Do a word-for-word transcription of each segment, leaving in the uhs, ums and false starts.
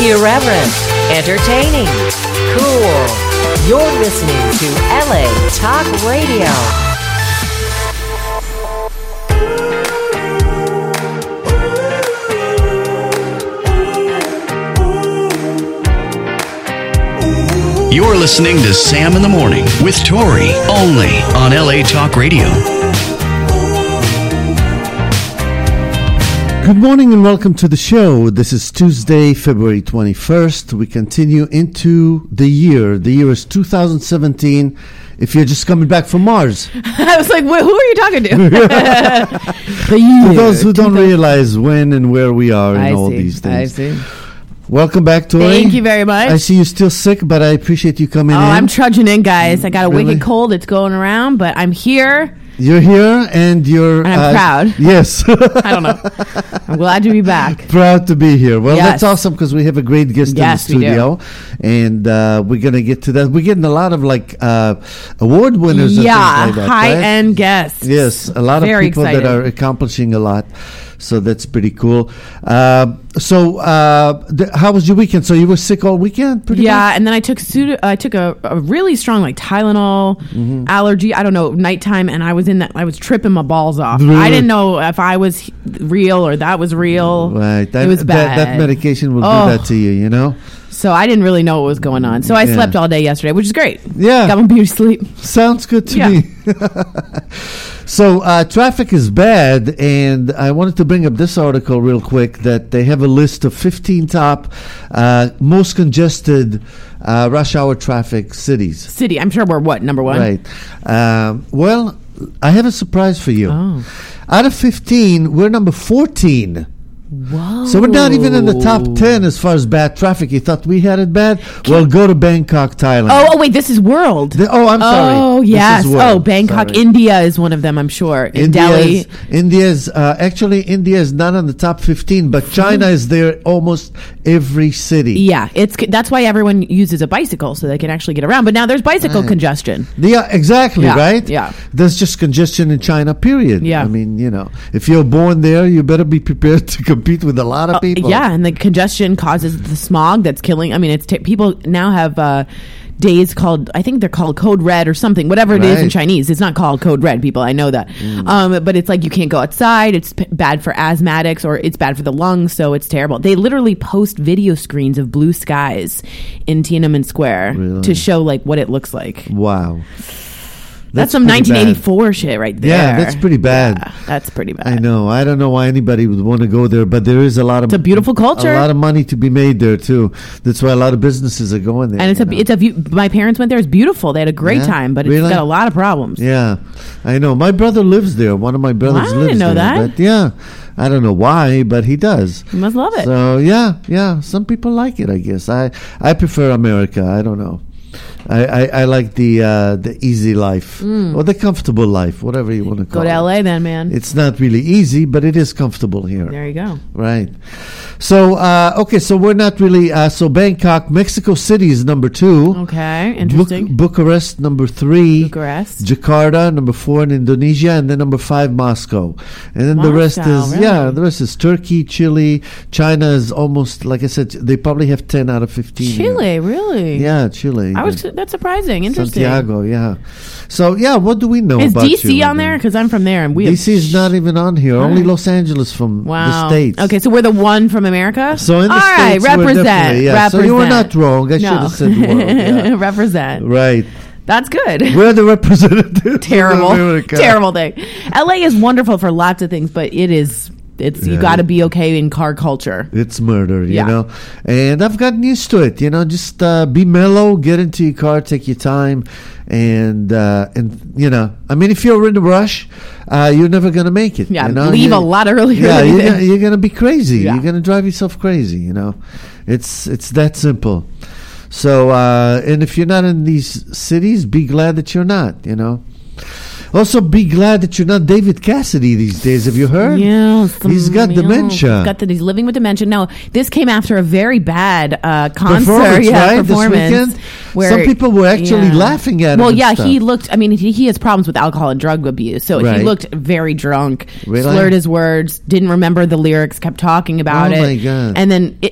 Irreverent, entertaining, cool. You're listening to L A Talk Radio. You're listening to Sam in the Morning with Tori, only on L A Talk Radio. Good morning and welcome to the show. This is Tuesday, February twenty-first. We continue into the year. The year is two thousand seventeen. If you're just coming back from Mars. I was like, who are you talking to? The year. For those who don't realize when and where we are in I all see, these things. I see. Welcome back, Tori. Thank you very much. I see you're still sick, but I appreciate you coming oh, in. Oh, I'm trudging in, guys. I got a Really? wicked cold. It's going around, but I'm here. You're here, and you're... And I'm uh, proud. Yes. I don't know. I'm glad to be back. Proud to be here. Well, Yes. that's awesome because we have a great guest Yes, in we the studio, and uh, we're gonna get to that. We're getting a lot of like uh, award winners, Yeah, and things like that, high-end right? guests. Yes, a lot Very of people excited. that are accomplishing a lot. So that's pretty cool. Uh, so, uh, th- how was your weekend? So you were sick all weekend, pretty Yeah, much? and then I took pseudo, I took a, a really strong like Tylenol Mm-hmm. allergy. I don't know, nighttime, and I was in that. I was tripping my balls off. Really? I didn't know if I was h- real or that was real. Right. That, it was that, bad. that medication will Oh. do that to you, you know? So I didn't really know what was going on. So I Yeah. slept all day yesterday, which is great. Yeah. Got my beauty sleep. Sounds good to Yeah. me. So uh, traffic is bad, and I wanted to bring up this article real quick that they have a list of fifteen top uh, most congested uh, rush hour traffic cities. City. I'm sure we're what, number one? Right. Um, well, I have a surprise for you. Oh. Out of fifteen, we're number fourteen. Whoa. So we're not even in the top ten as far as bad traffic. You thought we had it bad? Well, go to Bangkok, Thailand. Oh, oh, wait, this is world. The- oh, I'm sorry. Oh, This yes. is world. Oh, Bangkok. Sorry. India is one of them, I'm sure. In Delhi. India's, India's uh, actually India is not on the top fifteen, but China is there almost every city. Yeah, it's that's why everyone uses a bicycle so they can actually get around. But now there's bicycle Right. congestion. Yeah, exactly, Yeah, right? yeah. There's just congestion in China, period. Yeah. I mean, you know, if you're born there, you better be prepared to compete with a lot of Uh, people. yeah, and the congestion causes the smog that's killing. I mean, it's t- people now have uh, days called, I think they're called Code Red or something, whatever it is in Right. Chinese. It's not called Code Red, people. I know that. Mm. Um, but it's like you can't go outside. It's p- bad for asthmatics or it's bad for the lungs, so it's terrible. They literally post video screens of blue skies in Tiananmen Square Really? to show like what it looks like. Wow. That's, some pretty nineteen bad. eighty-four shit right there. Yeah, that's pretty bad. Yeah, that's pretty bad. I know. I don't know why anybody would want to go there, but there is a lot of It's a beautiful culture. a lot of money to be made there too. That's why a lot of businesses are going there. And it's you a, know? it's a view. My parents went there. It's beautiful. They had a great Yeah? time, but Really? it's got a lot of problems. Yeah, I know. My brother lives there. One of my brothers Wow, I lives didn't know there. that. But yeah, I don't know why, but he does. You must love it. So yeah, yeah. Some people like it, I guess. I I prefer America. I don't know. I, I, I like the uh, the easy life or the comfortable life, whatever you want to call Mm. Go to it. L A then, man. It's not really easy, but it is comfortable here. There you go. Right. So, uh, okay, so we're not really. Uh, so, Bangkok, Mexico City is number two. Okay, Bu- interesting. Bucharest, number three. Bucharest. Jakarta, number four in Indonesia, and then number five, Moscow. And then the rest Moscow, is, really? yeah, the rest is Turkey, Chile. China is almost, like I said, they probably have ten out of fifteen. here. Chile, really? Yeah, Chile. I was. That's surprising. Interesting. Santiago, yeah. So, yeah, what do we know Is about D C you, on there? Because I'm from there, and we. D C is not even on here. All Only right. Los Angeles from Wow. the States. Okay, so we're the one from America. So in the All States, right, we're represent. definitely- yeah. Represent. So you were not wrong. I should no. have said world. Yeah. represent. Right. That's good. We're the representatives. Terrible. of America. Terrible thing. L A is wonderful for lots of things, but it is. It's you Yeah. got to be okay in car culture. It's murder, you Yeah. know. And I've gotten used to it. You know, just uh, be mellow, get into your car, take your time, and uh, and you know, I mean, if you're in a rush, uh, you're never gonna make it. Yeah, you know? leave You- a lot earlier. Yeah, than you you're think. gonna, you're gonna be crazy. Yeah. You're gonna drive yourself crazy. You know, it's it's that simple. So, uh, and if you're not in these cities, be glad that you're not. You know. Also, be glad that you're not David Cassidy these days. Have you heard? Yeah, He's got yeah, dementia. He's got that. He's living with dementia. No, this came after a very bad uh, concert. Performance, yeah, right? This performance. weekend? Some people were actually laughing at him Well, and yeah, stuff. he looked. I mean, he, he has problems with alcohol and drug abuse, so Right. he looked very drunk. Really? Slurred his words. Didn't remember the lyrics. Kept talking about Oh, it. my God. And then it, I,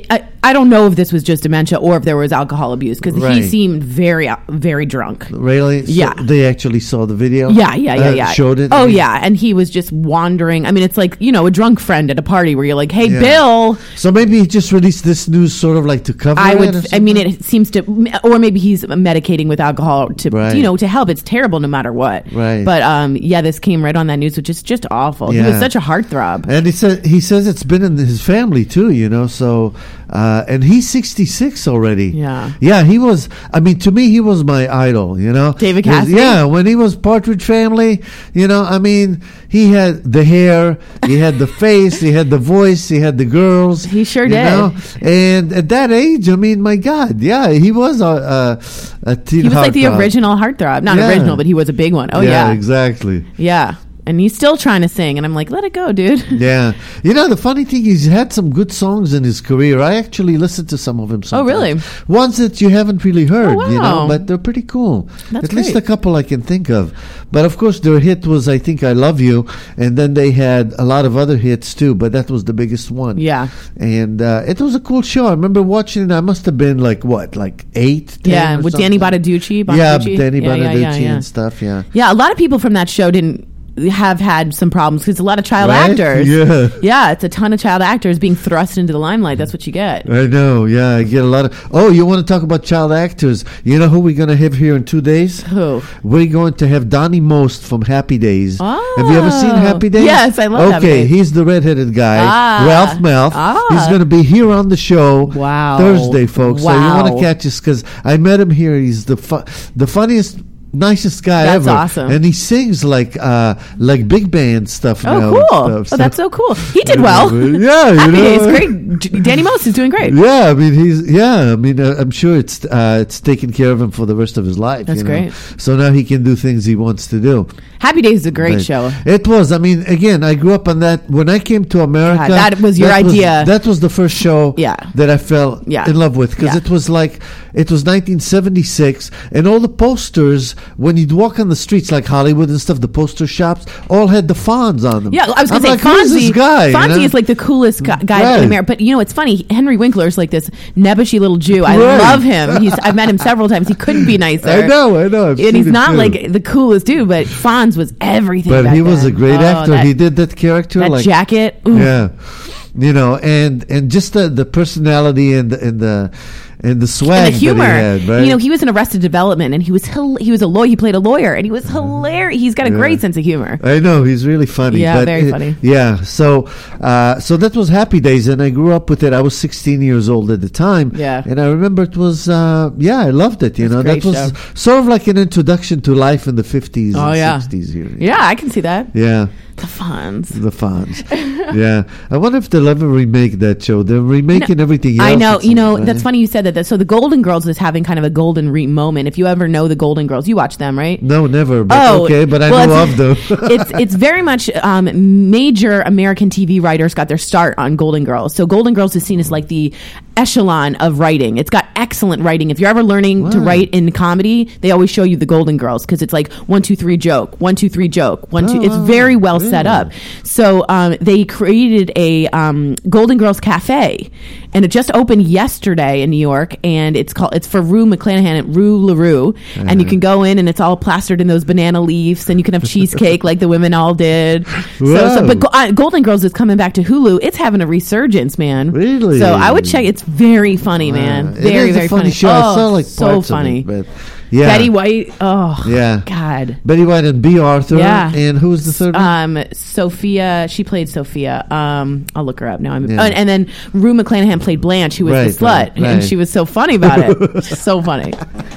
I don't know if this was just dementia or if there was alcohol abuse because Right. he seemed very, uh, very drunk. Really? So Yeah. they actually saw the video? Yeah, yeah, yeah, Uh, yeah. Showed it? Oh, I mean, yeah. And he was just wandering. I mean, it's like, you know, a drunk friend at a party where you're like, hey, Yeah. Bill. So maybe he just released this news sort of like to cover I it would, or I mean, something? it seems to, or maybe he's medicating with alcohol to, Right. you know, to help. It's terrible no matter what. Right. But, um, yeah, this came right on that news, which is just awful. He was Yeah. such a heartthrob. And he said he says it's been in his family too, you know. So, uh, and he's sixty-six already. Yeah. yeah. He was. I mean, to me, he was my idol. You know, David His- Cassidy? Yeah, when he was Partridge Family, you know. I mean, he had the hair, he had the face, he had the voice, he had the girls. He sure you did. know? And at that age, I mean, my God, yeah, he was a a, a teen He was like the heartthrob. original heartthrob. Not Yeah. original, but he was a big one. Oh, yeah. exactly. Yeah. And he's still trying to sing. And I'm like, let it go, dude. Yeah. You know, the funny thing, he's had some good songs in his career. I actually listened to some of them sometimes. really? Ones that you haven't really heard, Oh, you know, wow. but they're pretty cool. That's At least great. a couple I can think of. But of course, their hit was, I think, I Love You. And then they had a lot of other hits too, but that was the biggest one. Yeah. And uh, it was a cool show. I remember watching it. I must have been like, what, like eight, ten Yeah. or With something? Danny Bonaducci. Yeah, Bonaducci? Danny Yeah, yeah, Bonaducci yeah, yeah. and stuff, yeah. Yeah, a lot of people from that show didn't have had some problems because a lot of child Right? actors. Yeah. Yeah, it's a ton of child actors being thrust into the limelight. That's what you get. I know, yeah, I get a lot of. Oh, you want to talk about child actors? You know who we're going to have here in two days? Who? We're going to have Donnie Most from Happy Days. Oh. Have you ever seen Happy Days? Yes, I love Happy Okay, Days. he's the redheaded guy, Ah. Ralph Malph. Ah. He's going to be here on the show Wow. Thursday, folks. So you Wow. want to catch us because I met him here. He's the fu- the funniest. Nicest guy That's ever, awesome. and he sings like uh like big band stuff. Oh, now cool. and stuff. Oh, that's so cool. He did well. Yeah, you Happy know. Days, great. D- Danny Most is doing great. Yeah, I mean he's yeah. I mean uh, I'm sure it's uh, it's taken care of him for the rest of his life. That's you know? great. So now he can do things he wants to do. Happy Days is a great But show. It was. I mean, again, I grew up on that. When I came to America, God, that was your idea. that was the first show Yeah. that I fell Yeah. in love with because Yeah. it was like it was nineteen seventy-six, and all the posters when you'd walk on the streets like Hollywood and stuff, the poster shops all had the Fonz on them. Yeah, I was going I'm to say like, who's Fonzie. this guy? you Fonzie know? is like the coolest gu- guy Right. in America. But you know, it's funny. Henry Winkler is like this nebbishy little Jew. I Right. love him. He's I've met him several times. He couldn't be nicer. I know, I know. I've And seen he's it not too. like the coolest dude, but Fonz was everything. But back he was then. a great Oh, actor. That, he did that character that like jacket. Ooh. yeah, you know, and and just the the personality and the and the and the swag And the humor. that he had, right? You know, he was in Arrested Development, and he was hil- he was a lawyer. He played a lawyer, and he was hilarious. He's got a Yeah. great sense of humor. I know he's really funny. Yeah, but very it- funny. Yeah, so uh, so that was Happy Days, and I grew up with it. I was sixteen years old at the time. Yeah. and I remember it was uh, yeah, I loved it. You It's a know, great that was show. sort of like an introduction to life in the fifties Oh, and yeah. sixties here. Yeah, I can see that. Yeah. The Fonz. The Fonz. Yeah. I wonder if they'll ever remake that show. They're remaking everything else. I know. it You know, seems, that's right? funny you said that. So the Golden Girls is having kind of a golden re moment. If you ever know the Golden Girls, you watch them, right? No, never. But Oh, okay, but I well, know it's- of them. it's it's very much um, major American T V writers got their start on Golden Girls. So Golden Girls is seen as like the echelon of writing. It's got excellent writing. If you're ever learning to Wow. write in comedy, they always show you the Golden Girls because it's like one two three joke, one two three joke, one two. Oh, It's very well set yeah. up. So um, they created a um, Golden Girls Cafe, and it just opened yesterday in New York. And it's called it's for Rue McClanahan at Rue LaRue, and you can go in and it's all plastered in those banana leaves, and you can have cheesecake like the women all did. So, so Wow. but Go- uh, Golden Girls is coming back to Hulu. It's having a resurgence, man. Really? So I would check. It's very funny, man. Uh, Very it is very a funny funny. show. Oh, I saw like so parts funny. of it, but yeah. Betty White. Oh, Yeah. God. Betty White and B. Arthur. Yeah. And who was the third one? Um, Sophia, she played Sophia. Um, I'll look her up now. I'm, Yeah. oh, and, and then Rue McClanahan played Blanche, who was Right, the slut, right, right. and she was so funny about it. So funny.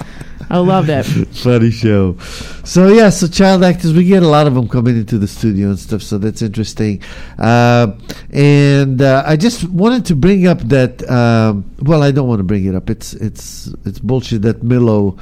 I loved it. Funny show. So yeah, so child actors, we get a lot of them coming into the studio and stuff. So that's interesting. Uh, and uh, I just wanted to bring up that. Um, well, I don't want to bring it up. It's it's it's bullshit that Milo,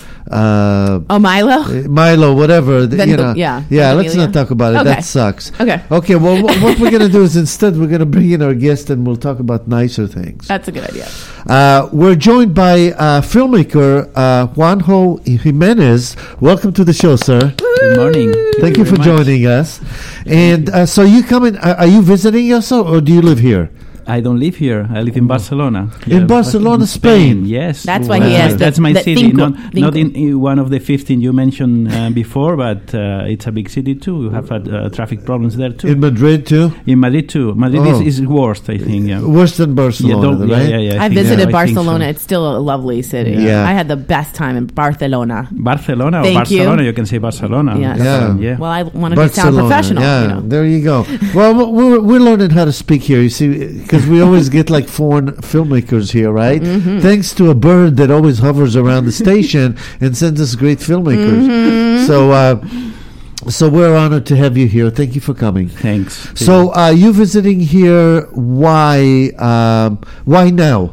uh, Oh, Milo. Milo, whatever. the- Then you the- know, yeah, yeah. Let's Ventimiglia. not talk about it. Okay. That sucks. Okay. Okay. Well, what, what we're gonna do is instead we're gonna bring in our guest and we'll talk about nicer things. That's a good idea. Uh, we're joined by uh, filmmaker uh, Juanjo Jimenez. Welcome to the show, sir. Good morning. Thank you for very much. joining us. And uh, so you come in, uh, are you visiting us or, or do you live here? I don't live here. I live in Barcelona. In Barcelona, Spain. Yes. That's why Wow. he has the, That's my the city. Cinco, Not, Cinco. not in, in one of the fifteen you mentioned uh, before, but uh, it's a big city too. You have had uh, traffic problems there too. In Madrid too? In Madrid too. Madrid Oh. is, is worst, I think. Yeah. Worse than Barcelona, don't- right? yeah, yeah, yeah, I think visited so. I think Barcelona. so. It's still a lovely city. Yeah. I had the best time in Barcelona. Barcelona or Thank you. Barcelona, you. can say Barcelona. Yes. Yeah. yeah. Well, I want to sound Barcelona, professional. yeah, You know. there you go. Well, we're, we're learning how to speak here, you see, because we always get like foreign filmmakers here, right? Mm-hmm. Thanks to a bird that always hovers around the station and sends us great filmmakers. Mm-hmm. So, uh, so we're honored to have you here. Thank you for coming. Thanks. So, uh, you visiting here? Why? Um, why now?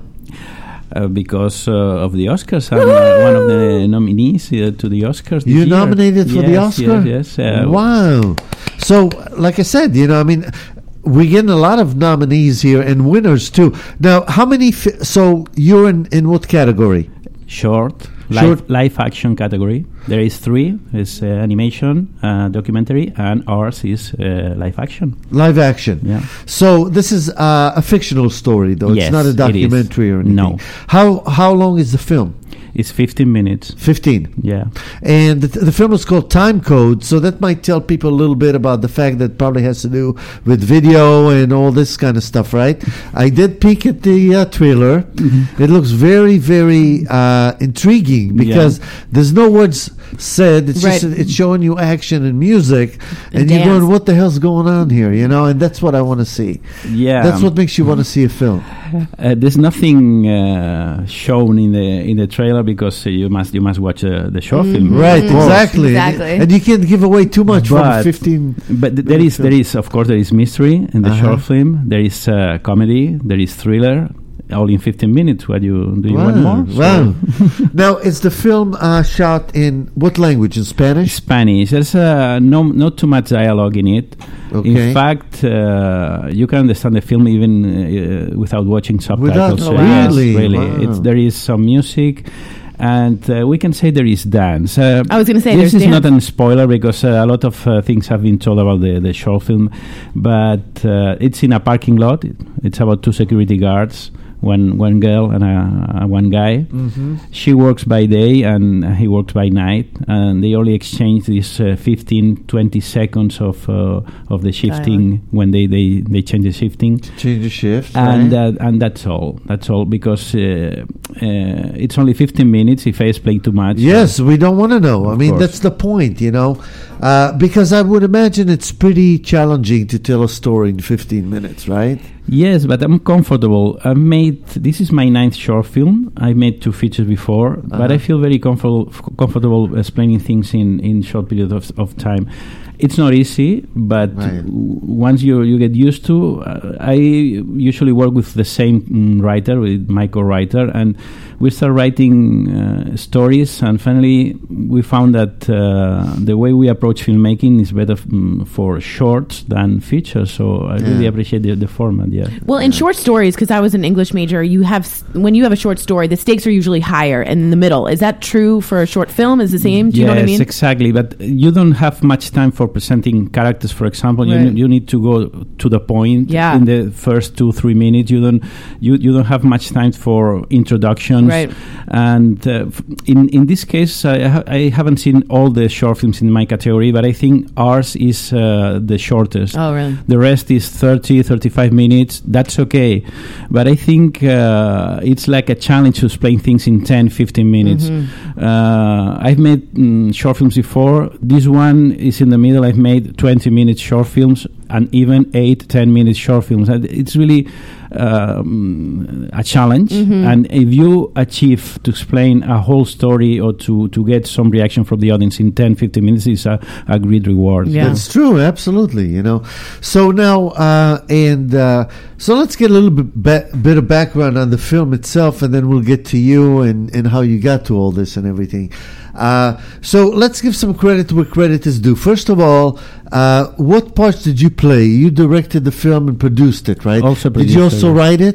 Uh, because uh, of the Oscars, I'm uh, one of the nominees uh, to the Oscars. this You year. nominated for the Yes, Oscar? Yes, yes. Uh, Wow. So, like I said, you know, I mean, we're getting a lot of nominees here and winners too. Now, how many? Fi- so, you're in, in what category? Short, Short. live, live action category. There is three: is uh, animation, uh, documentary, and ours is uh, live action. Live action. Yeah. So, this is uh, a fictional story, though. Yes, it's not a it is. documentary or anything. No. How How long is the film? It's fifteen minutes. fifteen. Yeah. And the, the film is called Time Code, so that might tell people a little bit about the fact that it probably has to do with video and all this kind of stuff, right? I did peek at the uh, trailer. Mm-hmm. It looks very, very uh, intriguing because there's no words said. It's Right. just it's showing you action and music, and, And you're dance. going, "What the hell's going on here?" You know, and that's what I want to see. Yeah. That's what makes you want to see a film. Uh, there's nothing uh, shown in the in the trailer because uh, you must you must watch uh, the short film. Right, of course. exactly. Exactly. And you can't give away too much from But- fifteen. But th- there is there is of course there is mystery in the Uh-huh. short film. There is uh, comedy. There is thriller. All in fifteen minutes. What do you do? You want more? So- Wow. Now, is the film uh, shot in what language? In Spanish? Spanish. There's uh, no not too much dialogue in it. Okay. In fact, uh, you can understand the film even uh, without watching Without- subtitles. Oh, Yes, really? really. Wow. It's, there is some music, and uh, we can say there is dance. Uh, I was going to say this there's is dance. not a spoiler because uh, a lot of uh, things have been told about the, the short film, but uh, it's in a parking lot. It's about two security guards. One one girl and a, a one guy. Mm-hmm. She works by day and he works by night, and they only exchange these uh, fifteen, twenty seconds of uh, of the shifting when they, they, they change the shifting, Change the shift. and right? uh, and that's all. That's all because uh, uh, it's only fifteen minutes. If I explain too much, Yes, we don't want to know. I Of mean, course. that's the point, you know, uh, because I would imagine it's pretty challenging to tell a story in fifteen minutes, right? Yes, but I'm comfortable. I've made this is my ninth short film. I made two features before, but Uh-huh. I feel very comfortable f- comfortable explaining things in in short periods of, of time. It's not easy, but Right. w- once you you get used to, uh, I usually work with the same mm, writer, with my co-writer, and we start writing uh, stories. And finally, we found that uh, the way we approach filmmaking is better f- mm, for shorts than features. So I really Yeah. appreciate the, the format. Yeah. Well, in short stories, because I was an English major, you have s- when you have a short story, the stakes are usually higher and in the middle. Is that true for a short film? Is the same? Do you yes, know what I mean? exactly. But you don't have much time for presenting characters. For example, you Right. ne- you need to go to the point Yeah. in the first two three minutes. You don't you, you don't have much time for introductions. Right. And uh, f- in in this case, I, ha- I haven't seen all the short films in my category, but I think ours is uh, the shortest. Oh, really? The rest is thirty, thirty-five minutes. That's okay. But I think uh, it's like a challenge to explain things in ten, fifteen minutes. Mm-hmm. Uh, I've made mm, short films before. This one is in the middle. I've made twenty minute short films and even eight, ten minute short films. And it's really um, a challenge. Mm-hmm. And if you achieve to explain a whole story or to, to get some reaction from the audience in ten, fifteen minutes, it's a, a great reward. Yeah. That's true, absolutely. You know, so now uh, and uh, so let's get a little bit ba- bit of background on the film itself, and then we'll get to you and, and how you got to all this and everything. Uh, so let's give some credit where credit is due. First of all, uh, what parts did you play? You directed the film and produced it, right? Also did you produced also it, write it?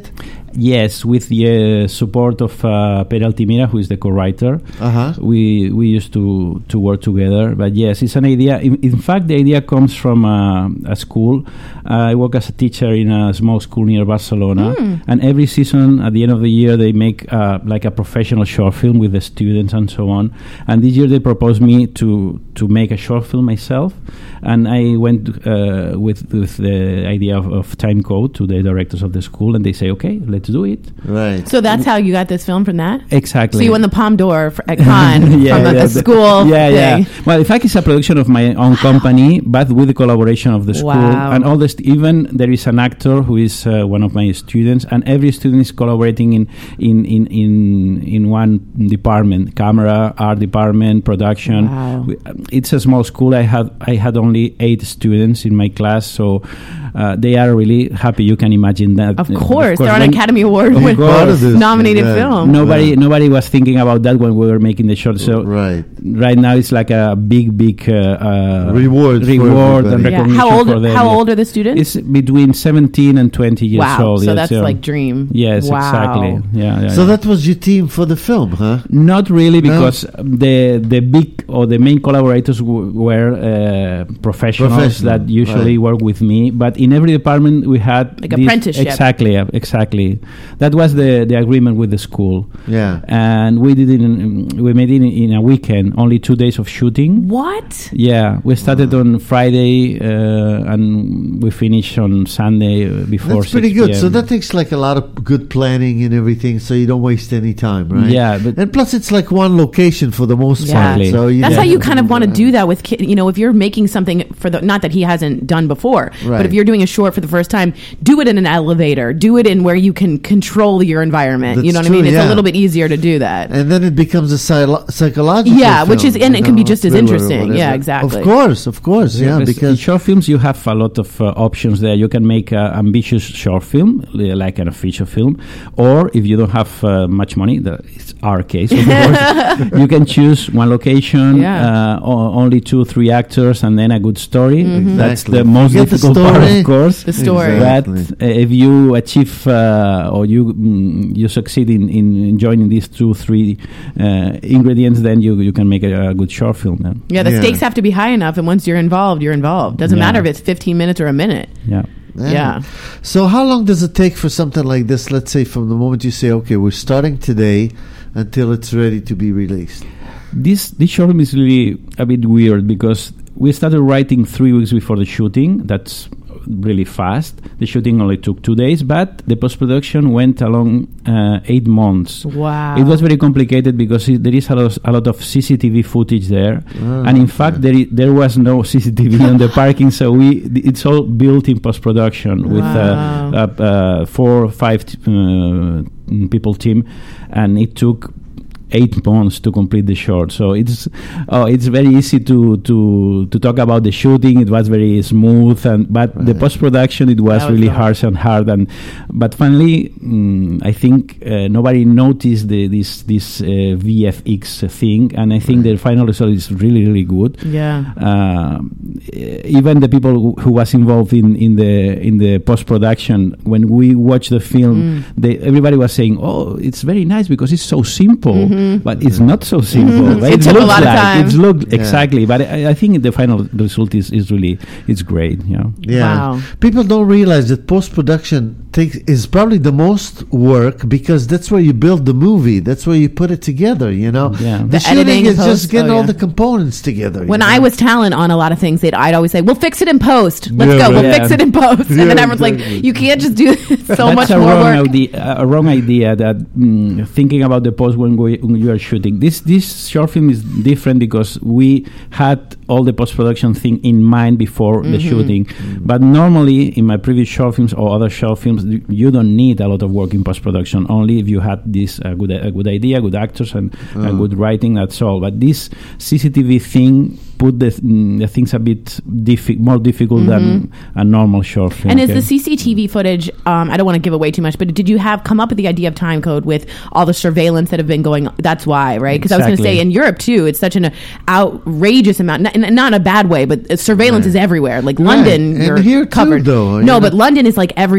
Yes, with the uh, support of uh, Pere Altimira, who is the co-writer, Uh-huh. we we used to, to work together. But yes, it's an idea. In, in fact, the idea comes from uh, a school. Uh, I work as a teacher in a small school near Barcelona, Mm. and every season, at the end of the year, they make uh, like a professional short film with the students and so on. And this year, they proposed me to to make a short film myself, and I went uh, with with the idea of, of time code to the directors of the school, and they say, okay, let's do it. Right. So that's how you got this film from that? Exactly. So you won the Palme d'Or for, at Cannes Yeah, from a, yeah, a the- school Yeah, thing. yeah. Well, in fact, it's a production of my own company, but with the collaboration of the school. Wow. And all the st- even there is an actor who is uh, one of my students, and every student is collaborating in in in in, in one department: camera, art department, production. Wow. We, um, it's a small school. I had I had only eight students in my class, so uh, they are really happy. You can imagine that. Of Uh, course, they're on when- Academy Award Of win- course. nominated Yeah. film. Nobody, Yeah. nobody was thinking about that when we were making the short. So Right. right now it's like a big, big uh, uh, Reward for reward and everybody. Yeah. recognition How old? for them. How Yeah. old are the students? It's between seventeen and twenty years wow. old. So yes, that's yeah. like dream. Yes, Wow. exactly. Yeah, yeah. So yeah. that was your team for the film, huh? Not really, No? because the the big or the main collaborators w- were uh, professionals Professional, that usually right. work with me. But in every department we had Like this- apprenticeship. Exactly, uh, exactly. That was the the agreement with the school. Yeah. And we did it in, we made it in, in a weekend, only two days of shooting. What? Yeah, we started on Friday uh, and we finished on Sunday uh, before. That's pretty six good. p m. So that takes like a lot of good planning and everything, so you don't waste any time, right? Yeah, but And plus, it's like one location for the most Yeah. part. Exactly. So you That's don't how you have kind to of want to uh, do that with ki- you know if you're making something for the not that he hasn't done before, but Right. if you're doing a short for the first time, do it in an elevator, do it in where you can control your environment. you That's know what true, I mean? It's yeah. a little bit easier to do that. And then it becomes a psylo- psychological. Yeah, which film, is- and you it can be know, just as thriller or interesting. whatever. Yeah, exactly. Of course, of course, yeah, Yes, in because short films you have a lot of uh, options there. You can make an ambitious short film, li- like an feature film, or if you don't have uh, much money, that is our case, of course, you can choose one location, Yeah. uh, o- only two, three actors, and then a good story. Mm-hmm. That's Exactly. the most You get the difficult part, story. of course. The story. Exactly. But uh, if you achieve uh, or you mm, you succeed in, in joining these two, three uh, ingredients, then you you can make a, a good short film. Then. Yeah, the Yeah. stakes have to be high enough, and once you're involved, you're involved. Doesn't Yeah. matter if it's fifteen minutes or a minute. Yeah. Yeah. So how long does it take for something like this? Let's say from the moment you say, okay, we're starting today until it's ready to be released. This this short film is really a bit weird because we started writing three weeks before the shooting. That's really fast. The shooting only took two days, but the post production went along uh, eight months. Wow. It was very complicated because it, there is a lot, a lot of C C T V footage there, Ah, and in okay. fact there i- there was no C C T V on the parking, so we it's all built in post production with Wow. uh, uh, uh, four or five t- uh, people team, and it took eight months to complete the short. So it's oh, it's very easy to to to talk about the shooting. It was very smooth, and but the Right. post production it was That was really hard. harsh and hard. And but finally, mm, I think uh, nobody noticed the, this this uh, V F X thing, and I think Right. the final result is really really good. Yeah. Um, e- even the people who, who was involved in, in the in the post production, when we watched the film, Mm. they, everybody was saying, "Oh, it's very nice because it's so simple." Mhm. But it's not so simple. Mhm. Right? It took a looks lot of like time. It's looked Yeah. exactly, but I, I think the final result is, is really it's great. Yeah. Yeah. Wow. People don't realize that post production takes is probably the most work because that's where you build the movie. That's where you put it together. You know. Yeah. The, The shooting editing, is post- just getting oh, all yeah. the components together. When you I know? was talent on a lot of things, they'd, I'd always say, "We'll fix it in post. Let's Yeah, go. We'll right. fix it in post." And Yeah, then everyone's exactly. like, "You can't just do so That's much a more wrong work." idea. A wrong idea that mm, thinking about the post when, we, when you are shooting. This this short film is different because we had all the post production thing in mind before the Mhm. shooting. But normally in my previous short films or other short films, y- you don't need a lot of work in post production. Only if you had this uh, good a good idea, good actors, and uh, Oh. good writing. That's all. But this C C T V thing put the, th- mm, the things a bit diffi- more difficult than a normal short film. And is okay? the C C T V footage? Um, I don't want to give away too much, but did you have come up with the idea of time code with all the surveillance that have been going? That's why, right? Because I was going to Exactly. say in Europe too, it's such an outrageous amount, not, not in a bad way, but uh, surveillance Right. is everywhere. Like Right. London, And you're here too, covered. though, no, you but know. London is like every other street.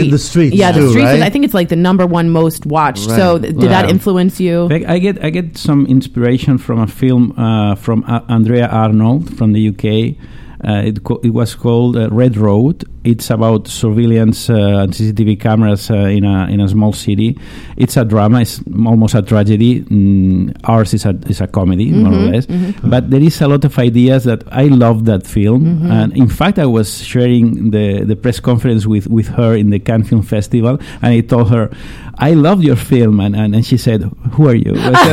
in the streets. Yeah, the too, streets. right? Is, I think it's like the number one most watched. Right. So th- did Wow. that influence you? Like, I get I get some inspiration from a film uh, from uh, Andrea Arnold from the U K. Uh, it, co- it was called uh, Red Road. It's about surveillance uh, and C C T V cameras uh, in a in a small city. It's a drama. It's almost a tragedy. Mm, ours is a is a comedy, Mm-hmm, more or less. mm-hmm. But there is a lot of ideas that I love that film. Mm-hmm. And in fact, I was sharing the, the press conference with, with her in the Cannes Film Festival, and I told her, I love your film, and, and, and she said, who are you?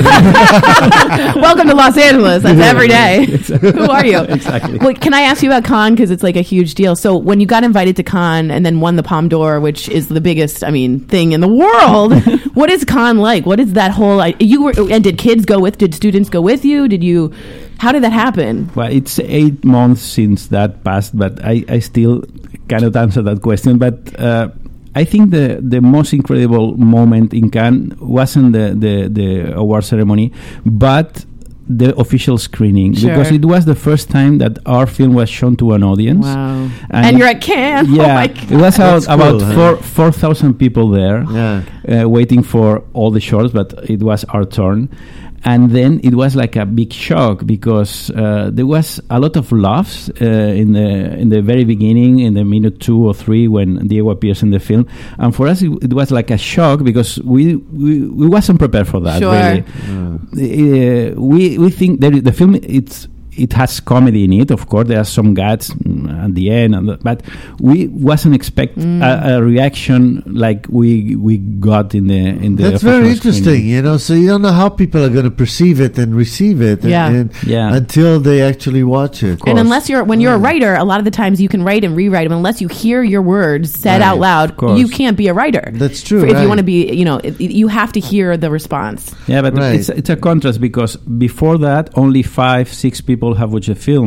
I said, Welcome to Los Angeles. That's every day. Who are you? Exactly. Wait, can I ask you about Cannes, because it's like a huge deal? So when you got invited to Cannes and then won the Palme d'Or, which is the biggest, I mean, thing in the world, what is Cannes like? What is that whole? I- You were, and did kids go with? Did students go with you? Did you? How did that happen? Well, it's eight months since that passed, but I, I still cannot answer that question. But uh, I think the, the most incredible moment in Cannes wasn't the, the, the award ceremony, but the official screening, Sure. because it was the first time that our film was shown to an audience. Wow. And, And, you're at Cannes. Oh Yeah, my it God. was That's about, about cool, huh? four four thousand people there, Yeah. uh, waiting for all the shorts, but it was our turn. And then it was like a big shock, because uh, there was a lot of laughs uh, in the in the very beginning, in the minute two or three when Diego appears in the film. And for us, it, it was like a shock, because we we, we wasn't prepared for that. Sure. Really, uh, we we think that the film it's. It has comedy in it, of course. There are some gags mm, at the end, and the, but we wasn't expect Mm. a, a reaction like we we got in the in the. That's very official interesting, screening. you know. So you don't know how people are going to perceive it and receive it, and, Yeah. and Yeah. until they actually watch it. And unless you're, when you're a writer, a lot of the times you can write and rewrite them. Unless you hear your words said Right, out loud, course. you can't be a writer. That's true, For- If right. you want to be, you know, it, you have to hear the response. Yeah, but Right. it's it's a contrast, because before that only five six people have watched the film.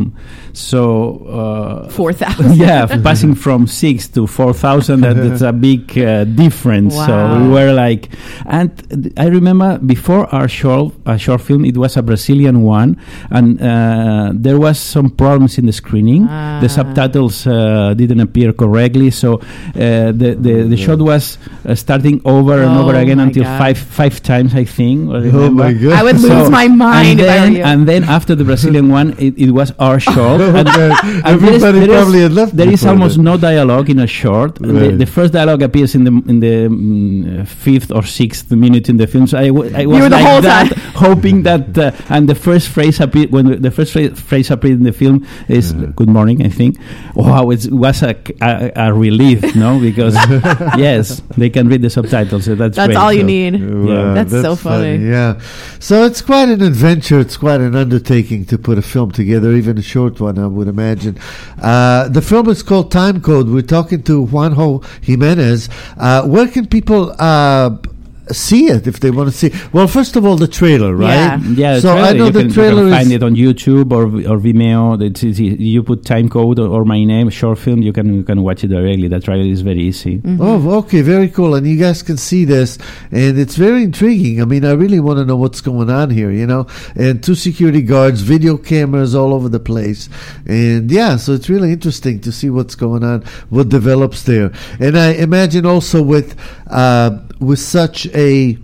So uh, Four thousand. yeah, passing from six to four thousand, that, that's a big uh, difference. So Wow. we were like, and th- I remember before our short, uh, short film, it was a Brazilian one, and uh, there was some problems in the screening. Ah. The subtitles uh, didn't appear correctly, so uh, the, the the shot was uh, starting over and Oh over again my until God. five five times, I think. I Oh remember. my God! I would lose my mind and if I were then, you. and then after the Brazilian one, it, it was our short. and, Okay. and there is- Everybody there is- probably had left There is before almost that. no dialogue in a short. The, Right. the first dialogue appears in the in the mm, fifth or sixth minute in the film. So I, w- I was were the like whole that, time. hoping that. Uh, and the first phrase appeared when the first phrase, phrase appeared in the film is "Good morning." I think. Wow, it was a, a, a relief, no? Because yes, they can read the subtitles. So that's That's great. all you So- need. Wow, That's so funny. Yeah. So it's quite an adventure. It's quite an undertaking to put a film together, even a short one, I would imagine. Uh, the film is called Time Code. We're talking to Juanjo Jimenez. Uh, where can people uh, see it if they want to see? Well, first of all, the trailer, right? Yeah. Yeah, the So trailer, I know you the can, trailer you can find is. it on YouTube or or Vimeo. It's easy. You put Time Code or, or my name, short film. You can you can watch it directly. The trailer is very easy. Oh, okay, very cool. And you guys can see this, and it's very intriguing. I mean, I really want to know what's going on here, you know? And two security guards, video cameras all over the place. And yeah, so it's really interesting to see what's going on, what develops there. And I imagine also with, uh, with such a,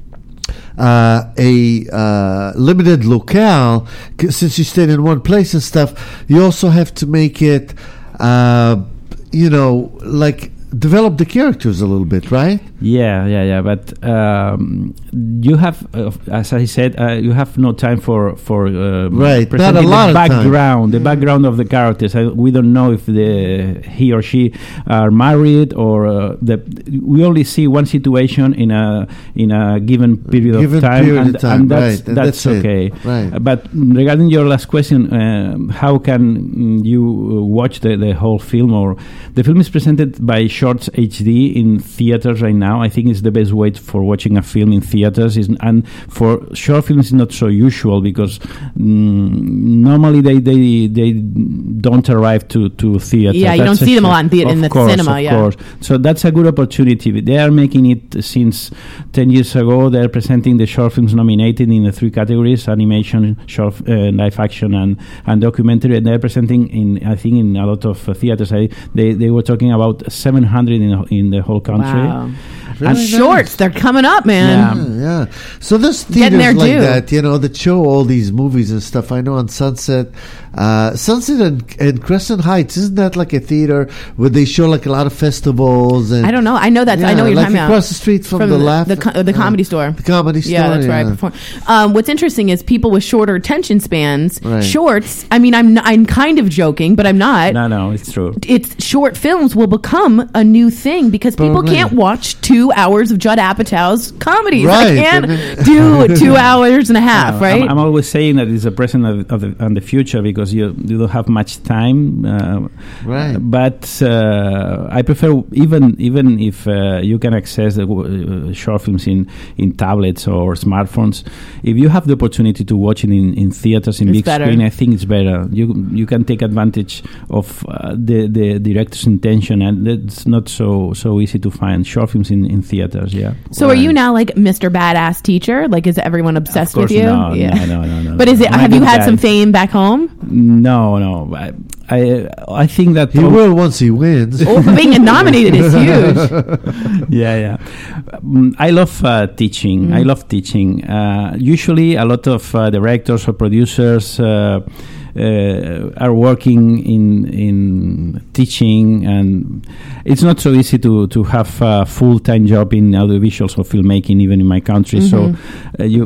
uh, a uh, limited locale, c- since you stayed in one place and stuff, you also have to make it, uh, you know, like develop the characters a little bit, right? Yeah, yeah, yeah. But um, you have, uh, as I said, uh, you have no time for for uh, Right, not a presenting lot the of time. background, the background of the characters. I, we don't know if the he or she are married or uh, the. We only see one situation in a in a given period Given of time, period and, of time, and that's right, and that's, that's it. okay. Right. Uh, But regarding your last question, um, how can mm, you uh, watch the, the whole film? Or the film is presented by Shorts H D in theaters right now. I think it's the best way for watching a film in theaters. Is, and for short films, it's not so usual because mm, normally they, they they don't arrive to, to theaters. Yeah, you That's don't see a them a shame. lot in, the, in Of the course, cinema. of Yeah. course. So that's a good opportunity. They are making it since ten years ago. They're presenting the short films nominated in the three categories: animation, short, uh, live action, and, and documentary. And they're presenting in, I think, in a lot of uh, theaters. I, they they were talking about seven hundred in, in the whole country. Wow. Really And nice. shorts, they're coming up, man. Yeah. Yeah, yeah. So there's Getting theaters there like too. that, you know, that show all these movies and stuff. I know on Sunset, uh, Sunset and, and Crescent Heights, isn't that like a theater where they show like a lot of festivals? And I don't know. I know that. I know what you're like talking about. across the street from, the, laugh, the, co- the comedy store. the comedy store. Yeah, that's where I perform. Um, what's interesting is people with shorter attention spans, Right. shorts. I mean, I'm n- I'm kind of joking, but I'm not. No, no, it's true. It's short films will become a new thing because people Probably. can't watch two hours of Judd Apatow's comedies. Right. I can't do two hours and a half, No, right? I'm, I'm always saying that it's a present of, of the, and the future because you you don't have much time. Uh, Right. But uh, I prefer even even if uh, you can access the uh, short films in, in tablets or smartphones. If you have the opportunity to watch it in, in theaters in It's big better. screen, I think it's better. You you can take advantage of uh, the the director's intention, and it's not so so easy to find short films in, in theaters. Yeah. so are you now like Mister Badass Teacher? Like, is everyone obsessed Of course, with you? no, no, no, no, no. But is it? I'm a Have you good had guy. some fame back home? No, no. I I, I think that He all- will once he wins. Oh, but being nominated is huge. yeah, yeah. Um, I love uh, teaching. I love teaching. Uh, usually, a lot of uh, directors or producers uh, uh, are working in in teaching, and it's not so easy to to have a full time job in audiovisuals or filmmaking, even in my country. So uh, you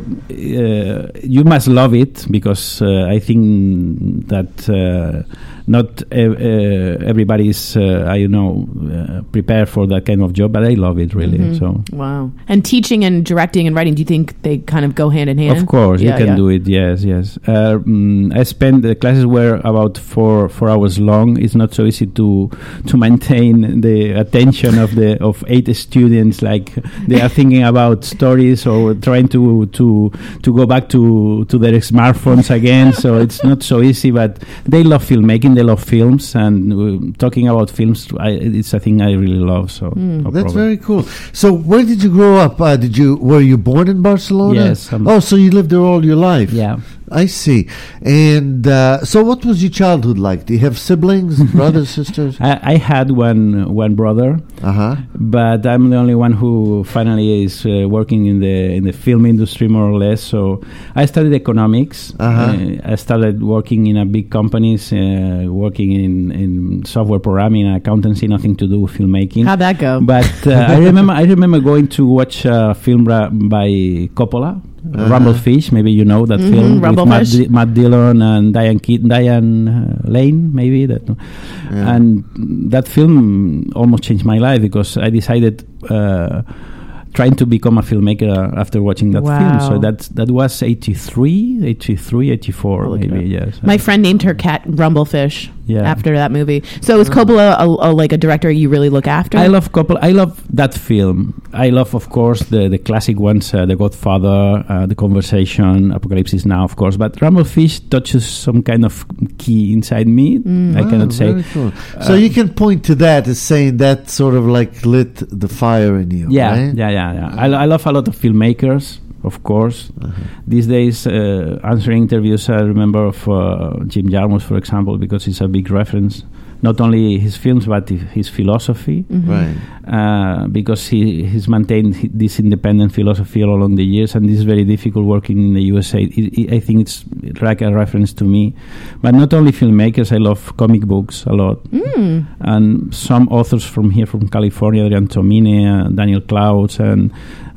uh, you must love it because uh, I think that. Uh, Not uh, uh, everybody is, uh, I know, uh, prepared for that kind of job, but I love it really. So, Wow. And teaching and directing and writing, do you think they kind of go hand in hand? of course, Yeah, you can yeah. do it. Yes, yes. Uh, mm, I spent the classes were about four four hours long. It's not so easy to to maintain the attention of the of eight students. Like they are thinking about stories or trying to to to go back to to their smartphones again. So it's not so easy, but they love filmmaking. They love films, and uh, talking about films, I, it's a thing I really love. So no That's problem. very cool. So, where did you grow up? Uh, did you were you born in Barcelona? Yes, I'm- Oh, so you lived there all your life? Yeah. I see. And uh, so, what was your childhood like? Do you have siblings, brothers, sisters? I, I had one one brother. Uh huh. But I'm the only one who finally is uh, working in the in the film industry more or less. So I studied economics. Uh-huh. Uh, I started working in a big companies, uh, working in, in software programming and accountancy, nothing to do with filmmaking. How'd that go? But uh, I remember I remember going to watch a film ra- by Coppola. Uh-huh. Rumblefish, maybe you know that Mhm, film with Matt, Rumblefish. Di- Matt Dillon and Diane Keat- Diane uh, Lane, maybe that, Yeah. and that film almost changed my life because I decided uh, trying to become a filmmaker uh, after watching that Wow. film. So that that was eighty-three, eighty-three, eighty-four, I'll look it maybe. up. Yes, My friend named her cat Rumblefish Yeah. after that movie. So is Coppola a, a, like a director you really look after? I love Coppola. I love that film. I love, of course, the, the classic ones, uh, The Godfather, uh, The Conversation, Apocalypse Now, of course. But Rumblefish touches some kind of key inside me. I Ah, cannot say. very cool. So you can point to that as saying that sort of like lit the fire in you. Yeah, right? yeah, yeah, yeah. I, I love a lot of filmmakers, of course. Uh-huh. These days, uh, answering interviews, I remember of uh, Jim Jarmusch, for example, because it's a big reference. Not only his films, but hi- his philosophy. Right. Uh, because he he's maintained hi- this independent philosophy all along the years, and this is very difficult working in the U S A. It, it, I think it's like a reference to me. But not only filmmakers, I love comic books a lot, Mm. and some authors from here, from California, Adrian Tomine, uh, Daniel Clouds, and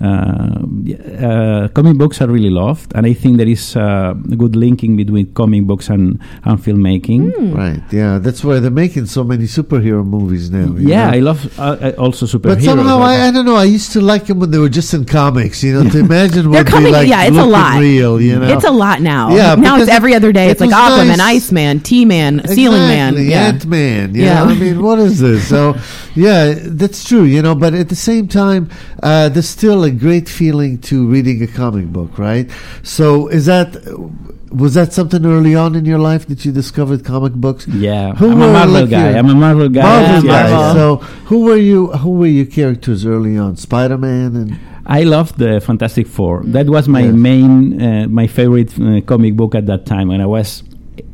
uh, yeah, uh, comic books are really loved, and I think there is uh, a good linking between comic books and, and filmmaking. Right. Yeah. That's why they're making so many superhero movies now. you Yeah, know? I love uh, uh, also superheroes. But somehow, but- I, I don't know. I used to like them when they were just in comics. You know, to imagine They're what they coming. like yeah, it's a looking lot. real. You know, It's a lot now. Yeah, now it's because every other day. it It's like was Aquaman, nice. Iceman, T-Man, Ceiling Man. Exactly, Yeah. Ant-Man. You Yeah. know, I mean, what is this? So, yeah, that's true. You know, but at the same time, uh, there's still a great feeling to reading a comic book, right? So, is that was that something early on in your life that you discovered comic books? Yeah, Who I'm a were, Marvel like, guy. your- I'm a Marvel guy. Marvel Yeah, guys. Marvel. So, who were you? Who were your characters early on? Spider-Man and I loved the Fantastic Four. That was my Yes. main, uh, my favorite uh, comic book at that time when I was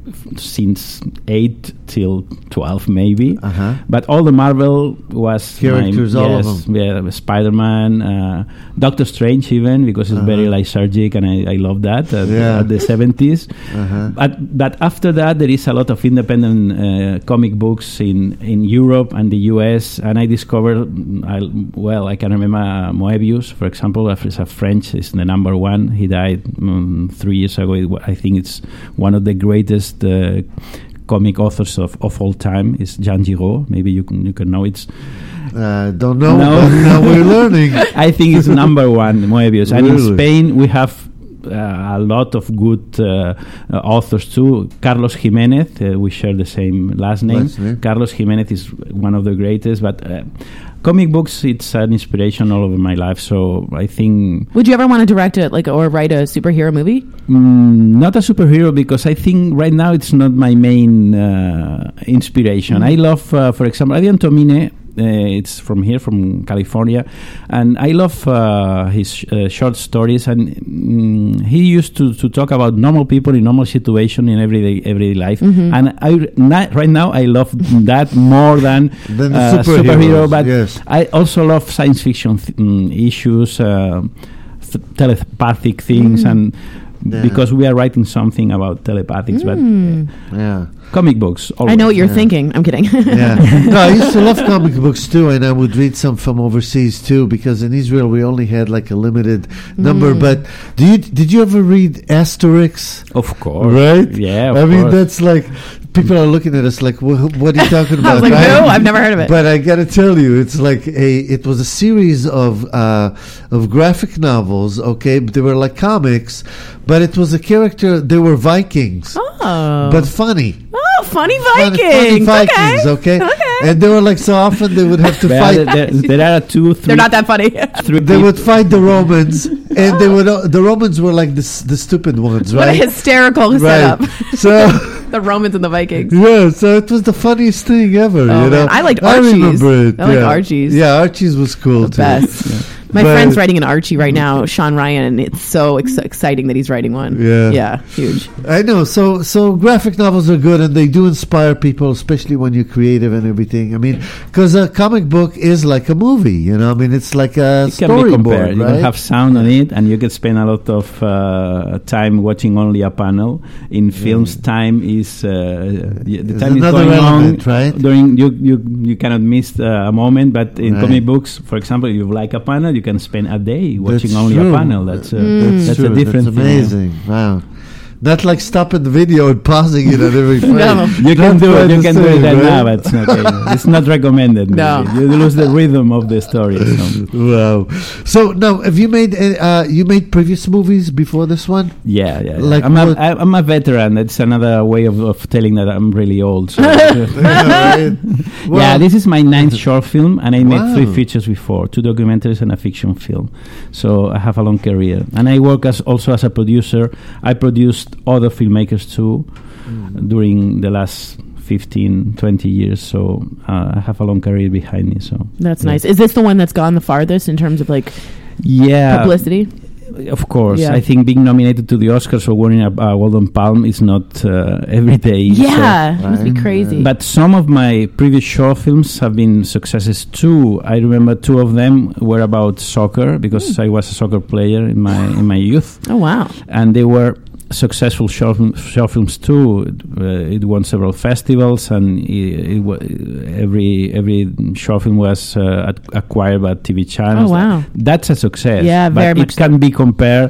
f- since eight till twelve, maybe. Uh-huh. But all the Marvel was Characters, my, all of yes, them. Yeah, Spider-Man, uh, Doctor Strange, even because it's Uh-huh. very lysergic, and I, I love that at, Yeah. at the seventies. Uh-huh. But but after that, there is a lot of independent uh, comic books in, in Europe and the U S, and I discovered, mm, I, well, I can remember uh, Moebius, for example, is a French, is the number one. He died um, three years ago. It wa- I think it's one of the greatest uh, comic authors of, of all time. Is Jean Giraud. Maybe you can you can know it's. Uh, don't know, No. but now we're learning. I think it's number one, Moebius. And Really? in Spain, we have uh, a lot of good uh, uh, authors too. Carlos Jimenez, uh, we share the same last name. Last name. Carlos Jimenez is one of the greatest, but uh, comic books, it's an inspiration all over my life. So I think Would you ever want to direct it, like, or write a superhero movie? Mm, not a superhero, because I think right now it's not my main uh, inspiration. Mm. I love, uh, for example, Adrian Tomine. Uh, it's from here, from California, and I love uh, his sh- uh, short stories. And mm, he used to, to talk about normal people in normal situation in everyday everyday life. Mhm. And I not, right now I love that more than Than the uh, superheroes, superhero. But yes. I also love science fiction th- mm, issues, uh, th- telepathic things, Mm. and Yeah. because we are writing something about telepathics, but Mm. Yeah. comic books. I Always. know what you're Yeah. thinking. I'm kidding. Yeah. No, I used to love comic books too, and I would read some from overseas too, because in Israel we only had like a limited number. Mm. But do you did you ever read Asterix? Of course, Right? Yeah, of I mean, course. that's like people are looking at us like, "Wha- what are you talking I about? was like, right? no, I've never heard of it. But I gotta tell you, it's like a. It was a series of uh, of graphic novels. Okay, but they were like comics, but it was a character. They were Vikings, oh. but funny. oh, funny Funny- Vikings. funny Vikings. Okay. Okay. Okay. And they were like so often they would have to There fight. are, there, there are two, three, They're not that funny. three They peop- would fight the Romans, and they would. Uh, the Romans were like the s- the stupid ones, What a right? hysterical Right. setup. So. The Romans and the Vikings. Yeah, so it was the funniest thing ever. Oh, you know, man. I liked I Archie's. remember it. I liked yeah. Archie's. Yeah, Archie's was cool The too. best. My But- friend's writing an Archie right now, Sean Ryan, and it's so ex- exciting that he's writing one. Yeah. Yeah, huge. I know. So, so graphic novels are good, and they do inspire people, especially when you're creative and everything. I mean, because a comic book is like a movie. You know, I mean, it's like a It can be compared. storyboard, You right? can have sound on it, and you can spend a lot of uh, time watching only a panel. In films, time is uh, the the It's time is another going element, on. right? During you, you you cannot miss uh, a moment. But in Right. comic books, for example, if you like a panel, you can spend a day watching That's only true. a panel. That's uh, That's, that's true. a different That's thing. amazing. Wow. Not like stopping the video and pausing it at every frame. No. You can Not do quite it. You the can do it same, right right? now, but it's not, okay. It's not recommended. No. maybe. You lose the rhythm of the story. So. Wow. So now, have you made uh, you made previous movies before this one? Yeah, yeah. yeah. Like I'm, a, what- I- I'm a veteran. That's another way of, of telling that I'm really old. So. Right. yeah, Well, this is my ninth short film, and I made Wow. three features before, two documentaries and a fiction film. So I have a long career, and I work as also as a producer. I produced other filmmakers too Mm. during the last fifteen, twenty years. So uh, I have a long career behind me. So That's yeah. nice. Is this the one that's gone the farthest in terms of like Yeah, publicity? of course. Yeah. I think being nominated to the Oscars or winning a, a Golden Palm is not uh, every day. so- Yeah, it must be Right. crazy. But some of my previous short films have been successes too. I remember two of them were about soccer because I was a soccer player in my in my youth, oh wow. and they were successful short, film, short films too. Uh, it won several festivals, and it, it wa- every every short film was uh, ac- acquired by T V channels. Oh, wow. That's a success. Yeah, but very it much so. can be compared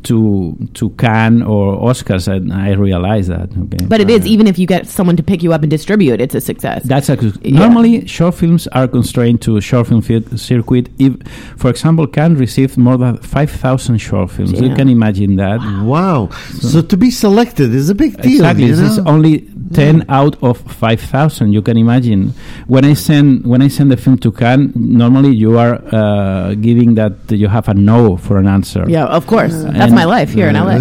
to to Cannes or Oscars, and I realize that. Okay, But it is, even if you get someone to pick you up and distribute, it's a success. That's a, Yeah. normally short films are constrained to short film fi- circuit. If, for example, Cannes received more than five thousand short films. You Yeah. can imagine that. Wow. So, to be selected is a big deal. Exactly. You This is know? only ten out of five thousand. You can imagine when I send when I send the film to Cannes. Normally, you are uh, giving that you have a no for an answer. yeah, of course. That's That's my life here in L A.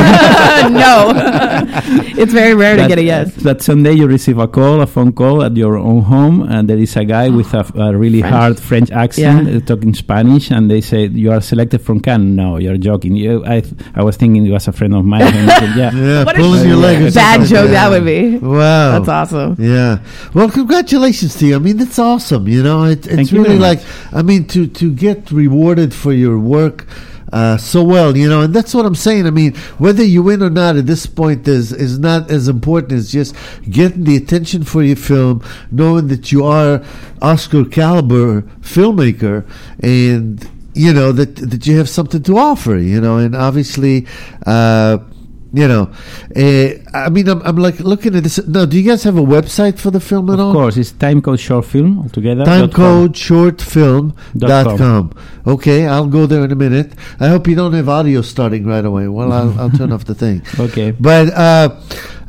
No. It's very rare to That- get a yes. That someday you receive a call, a phone call at your own home, and there is a guy with a, a really French. hard French accent Yeah. uh, talking Spanish, and they say, "You are selected from Cannes." No, you're joking. You, I, I was thinking it was a friend of mine. And I said, yeah. Yeah, What a pulling your leg. or bad something. joke Yeah. that would be. Wow. That's awesome. Yeah. Well, congratulations to you. I mean, it's awesome. You know, it, it's Thank you really very like, I mean, to, to get rewarded for your work uh, so well, you know, and that's what I'm saying. I mean, whether you win or not at this point is, is not as important as just getting the attention for your film, knowing that you are Oscar caliber filmmaker, and, you know, that, that you have something to offer, you know, and obviously, uh, you know, uh, I mean, I'm, I'm like looking at this. No, do you guys have a website for the film at all? Of course, it's Timecode Short Film altogether. Timecode short film dot Dot com. Okay, I'll go there in a minute. I hope you don't have audio starting right away. Well, I'll, I'll turn off the thing. Okay. But uh,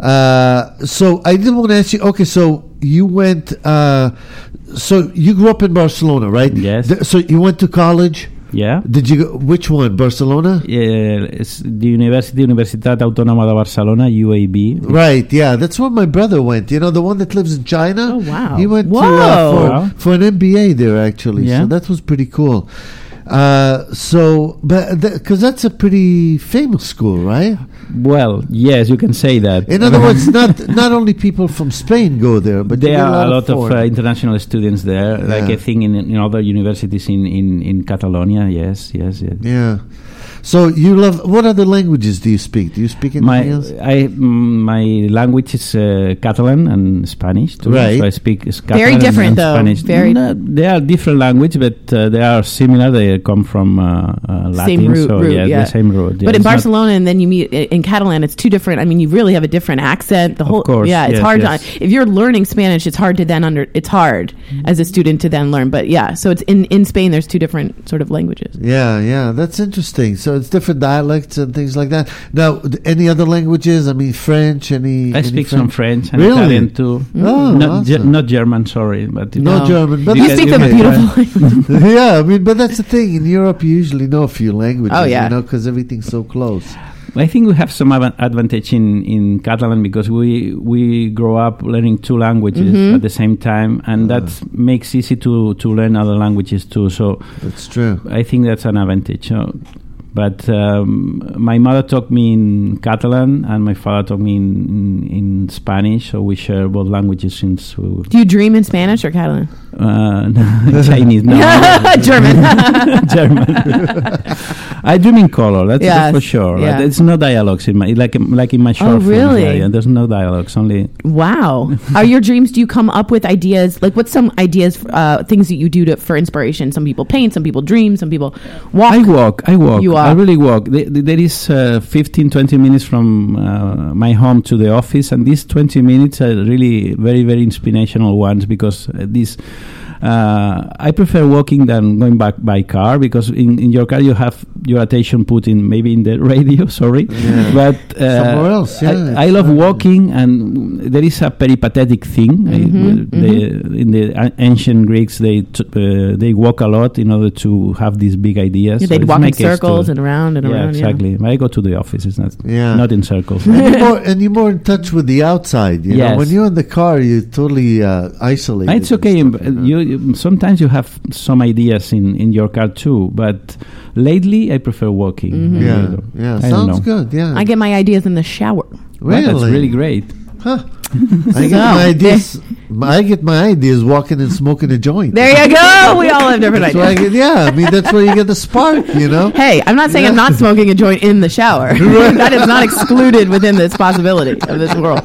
uh, so I did want to ask you. Okay, so you went. Uh, so you grew up in Barcelona, right? Yes. Th- so you went to college. Yeah. Did you go, which one? Barcelona? Yeah, it's the University Universitat Autònoma de Barcelona, U A B. Right, yeah, that's where my brother went. You know, the one that lives in China. Oh, wow. He went to, Whoa. uh, Wow. for, for an M B A there, actually. Yeah. So that was pretty cool. Uh, so, but because that's a pretty famous school, right? Well, yes, you can say that. In other words, not not only people from Spain go there, but you there get are a lot of uh, foreign. international students there, like Yeah. I think in, in other universities in, in, in Catalonia. Yes, yes, yes. Yeah. So you love. What other languages do you speak? Do you speak anything My else? I mm, my language is uh, Catalan and Spanish too. Right. So I speak s- Catalan Very and- different, and though. Spanish. Very- No, they are different language, but uh, they are similar. They come from uh, uh, Latin, Same root, so root, yeah, yeah. the same root. Yeah, But in it's not- Barcelona, and then you meet i- in Catalan, it's two different. I mean, you really have a different accent. The Of whole, course, yeah, it's yes, hard yes. to. If you're learning Spanish, it's hard to then under. It's hard as a student to then learn. But yeah, so it's in in Spain. There's two different sort of languages. Yeah, yeah, that's interesting. So it's different dialects and things like that. Now, th- any other languages? I mean, French. Any? I any speak some French and Really? Italian too. Oh, not, Ge- awesome. not German, sorry, but it- No No. German, but You You that's can- speak you the can- beautiful. yeah, I mean, but that's the thing. In Europe, you usually know a few languages. Oh, yeah. You know, because everything's so close. I think we have some advan- advantage in, in Catalan because we we grow up learning two languages Mhm. at the same time, and that makes easy to, to learn other languages too. So That's true. I think that's an advantage. So, but um, my mother taught me in Catalan, and my father taught me in, in, in Spanish. So we share both languages since we, Do you dream in Spanish or Catalan? uh, Chinese. No, German. German. I dream in color. That's, Yes, that's for sure. yeah. Right? There's no dialogues in my like like in my short films. really? Yeah, yeah, there's no dialogues. Only Wow. Are your dreams, do you come up with ideas? Like, what's some ideas, uh, things that you do to, for inspiration? Some people paint, some people dream, some people walk. I walk. I walk. You I walk. really walk. There, there is uh, fifteen, twenty minutes from uh, my home to the office, and these twenty minutes are really very, very inspirational ones because uh, these. Uh, I prefer walking than going back by car because in, in your car you have your attention put in maybe in the radio, sorry, Yeah. but uh, Somewhere else, yeah, I, I it's love not- walking, and there is a peripatetic thing. I- Mhm, the, In the a- ancient Greeks, they t- uh, they walk a lot in order to have these big ideas. Yeah, So they'd it's walk my in case too. circles and around and yeah, around. exactly. When I go to the office, it's not Yeah. not in circles. and, you're more, and you're more in touch with the outside. You know, Yes. when you're in the car, you're totally uh, isolated. It's and okay. stuff, but know. you, you sometimes you have some ideas in, in your car too, but lately I prefer walking. Mhm. Yeah, I yeah, don't sounds know. good. Yeah, I get my ideas in the shower. Well, that's really great. Huh. I get So, my ideas. I get my ideas walking and smoking a joint. There you go. We all have different That's where I ideas. get, yeah, I mean that's where you get the spark. You know. Hey, I'm not saying I'm not smoking a joint in the shower. That is not excluded within this possibility of this world.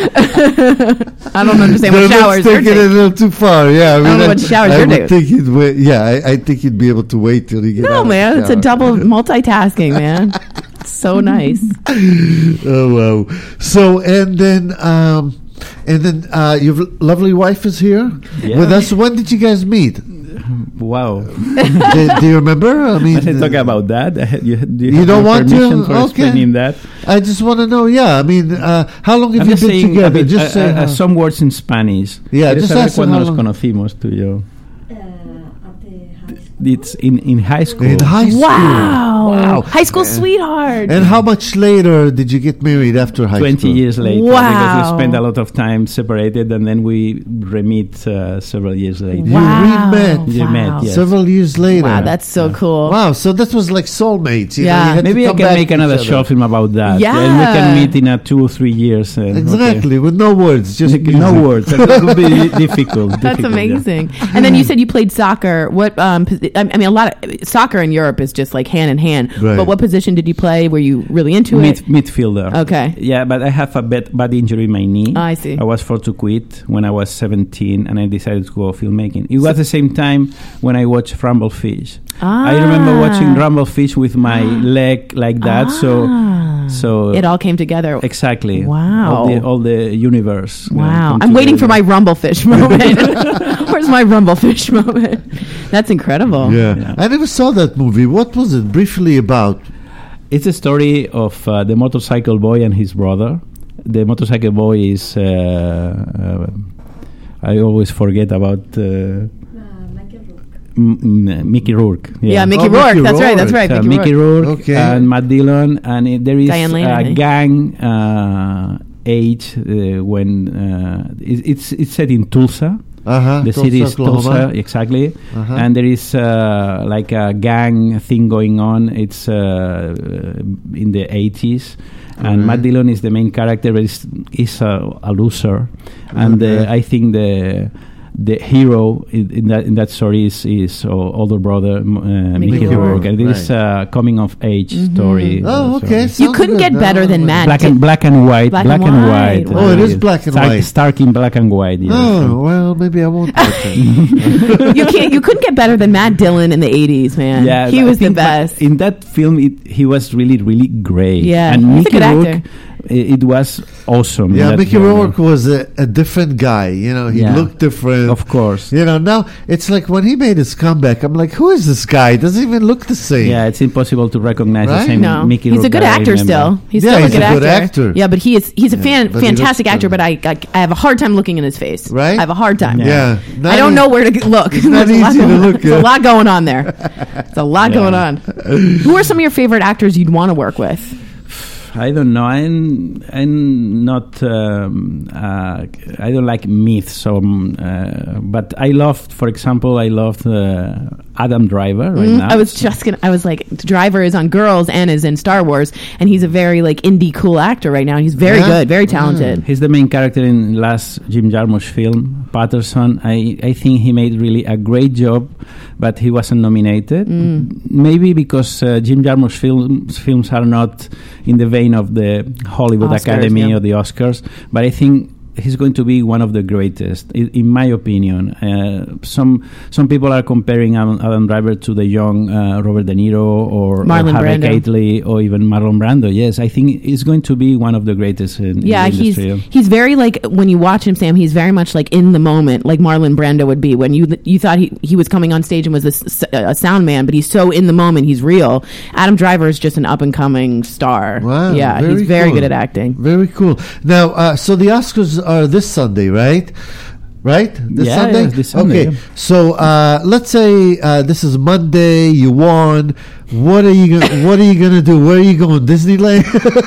I don't understand what They're showers you're taking it a taking. little too far. Yeah, I, mean, don't know what showers I you're would doing. think you'd wait, yeah, I, I think you'd be able to wait till you get out No, of the man, it's a shower. double multitasking, man. So nice. Oh wow! So and then um, and then uh, your lovely wife is here Yeah. with us. When did you guys meet? Wow. do, do you remember? I mean, I didn't talk uh, about that. You, do you, You have don't my want to? permission for Okay. explaining that? I just want to know. Yeah, I mean, uh, how long have I'm you just been saying together? a bit, just uh, say uh, how- some words in Spanish. Yeah, ¿Quieres just saber ask them cuándo how nos long- conocimos tú y yo? Uh, at the high school. it's in, in high school. In high school. Wow. Wow. High school sweetheart. And how much later did you get married after high twenty school? years later, Wow. because we spent a lot of time separated, and then we re-meet uh, several years later. You Wow. re-met We met, yes. several years later. Wow, that's so cool. Wow, so that was like soulmates. You Yeah. know, you had to Maybe I come can back make to another each other. short film about that. Yeah. And we can meet in a two or three years. And, Exactly, with no words, just Okay. music. No words. That would be difficult. That's difficult, yeah. amazing. And then you said you played soccer. What? Um, posi- I I mean, a lot of soccer in Europe is just like hand in hand. Right. But what position did you play? Were you really into Mid, it? midfielder. Okay. Yeah, but I have a bad, bad injury in my knee. Oh, I see. I was forced to quit when I was seventeen, and I decided to go filmmaking. It was the same time when I watched Rumblefish. I remember Ah. watching Rumblefish with my leg like that. So, Ah. so It all came together. exactly. Wow. All the, all the universe. uh, Wow. come I'm waiting for together. my Rumblefish moment. Where's my Rumblefish moment? That's incredible. Yeah. Yeah. I never saw that movie. What was it briefly about? It's a story of uh, the motorcycle boy and his brother. The motorcycle boy is. Uh, uh, I always forget about. Uh, M- M- Mickey Rourke. Yeah, Mickey Oh, Rourke. Mickey That's right. That's Rourke. right. Uh, Mickey, Mickey Rourke. Rourke Okay. and Matt Dillon, and it, there is Diane Lane, I a think. gang uh, age uh, when uh, it, it's it's set in Tulsa. Uh-huh. The Tulsa, city is Oklahoma. Tulsa, exactly, Uh-huh. and there is uh, like a gang thing going on. It's uh, in the eighties, and Right. Matt Dillon is the main character, but is is a, a loser, and Okay. uh, I think the the hero in, in that in that story is is uh, older brother m- uh, Mickey Rourke. Rourke, and it is Right. a coming of age Mhm. story. Oh, uh, okay. so- You couldn't Sounds get good. better No, than no, Matt. Black and black and white, Black black, and and white. white. Oh, it is Yes. black and Stark, white. Stark in black and white. Yes. Oh, well, maybe I won't watch it. you can't. You couldn't get better than Matt Dillon in the eighties, man. Yeah, he I was the think Ma- best. in that film. It, he was really, really great. Yeah, and he's a Mickey good Rourke, actor. i- it was awesome. in Yeah, that Mickey film. Rourke was a, a different guy. You know, he Yeah. looked different. of course. You know, now it's like when he made his comeback, I'm like, who is this guy? Doesn't even look the same. Yeah, it's impossible to recognize Right? the same No, Mickey he's Rourke a good that I actor remember. still. He's Yeah, still he's a good, a good actor. actor. Yeah, but he is he's a Yeah, fan, but he fantastic looks actor. good. But I, I I have a hard time looking in his face. Right? I have a hard time. Yeah. Not I don't e- know where to g- look. It's not There's a lot easy to going- look There's a at. lot going on there. There's a lot Yeah. going on. Who are some of your favorite actors you'd want to work with? I don't know. I'm I'm not. Um, uh, I don't like myths. Um, uh, but I loved, for example, I loved uh, Adam Driver right Mm, now. I was just gonna. I was like, Driver is on Girls and is in Star Wars, and he's a very like indie cool actor right now. And he's very Yeah? good, very talented. He's the main character in last Jim Jarmusch film, Patterson. I, I think he made really a great job, but he wasn't nominated. Mm. Maybe because uh, Jim Jarmusch films films are not in the vein of the Hollywood Oscars, Academy yeah. or the Oscars. But I think he's going to be one of the greatest, in, in my opinion. Uh, some some people are comparing Adam, Adam Driver to the young uh, Robert De Niro or, or Marlon Harvey Brando. Keitel or even Marlon Brando. Yes, I think he's going to be one of the greatest in, Yeah, in the he's industry. he's very like when you watch him, Sam. He's very much like in the moment, like Marlon Brando would be when you you thought he, he was coming on stage and was a, s- a sound man, but he's so in the moment, he's real. Adam Driver is just an up and coming star. Wow, yeah, very he's very cool. good at acting. Very cool. Now, uh, so the Oscars are this Sunday, right? Right? This Yeah, Sunday? yeah, this Sunday, Okay. yeah. So uh, let's say uh, this is Monday. You won. What are you gonna What are you gonna do? Where are you going? Disneyland?